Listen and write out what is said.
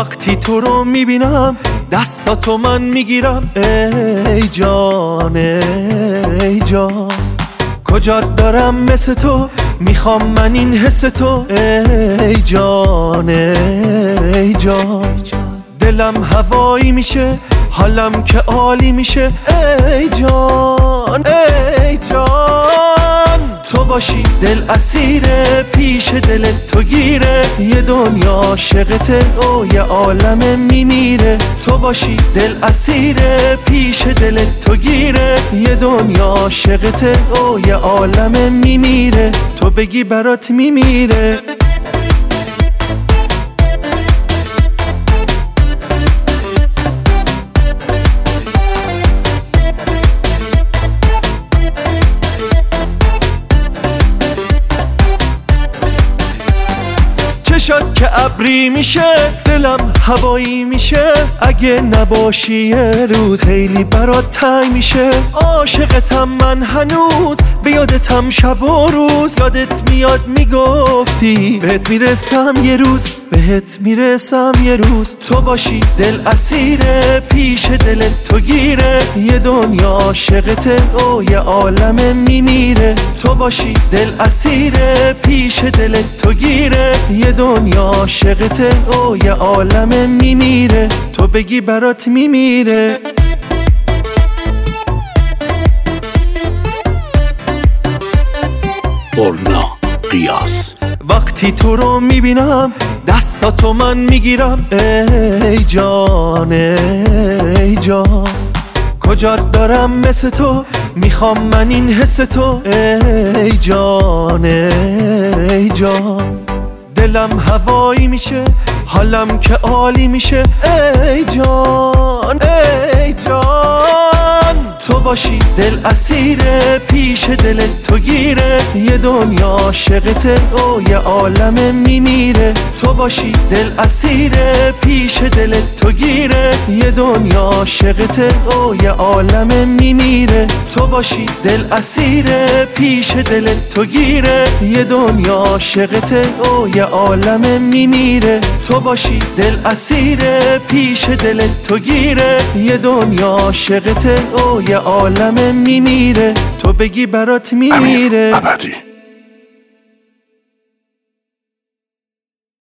وقتی تو رو میبینم دستاتو من میگیرم. ای جان ای جان کجات دارم مثل تو، میخوام من این حس تو. ای جان ای جان دلم هوایی میشه، حالم که عالی میشه. ای جان ای جان تو باشی دل اسیره، پیش دلت تو گیره. یه دنیا عاشقته و یه عالم میمیره. تو باشی دل اسیره، پیش دلت تو گیره. یه دنیا عاشقته و یه عالم میمیره. تو بگی برات میمیره. چشات که ابری میشه، دلم هوایی میشه. اگه نباشی یه روز خیلی برات تنگ میشه. عاشقتم من هنوز، به یادتم شب و روز. یادت میاد میگفتی بهت میرسم یه روز، بهت میرسم یه روز. تو باشی دل اسیره، پیش دلت تو گیره. یه دنیا عاشقته و یه عالم میمیره. تو باشی دل اسیره، پیش دلت تو گیره. یه دنیا عاشقته و یه عالم میمیره. تو بگی برات میمیره. برنا قیاس. وقتی تو رو میبینم دستاتو من میگیرم. ای جان ای جان کجات دارم مثل تو، میخوام من این حس تو. ای جان ای جان دلم هوایی میشه، حالم که عالی میشه. ای جان ای جان تو باشی دل اسیره، پیش دلت تو گیره. یه دنیا عاشقته و یه عالم میمیره. تو باشی دل اسیره، پیش دلت تو گیره. یه دنیا عاشقته و یه عالم میمیره. تو باشی دل اسیره، پیش دلت تو گیره. یه دنیا عاشقته و یه عالم میمیره. تو باشی دل اسیره، پیش دلت تو گیره. یه دنیا عاشقته و یه عالم میمیره. تو بگی برات میمیره. امیر ابدی.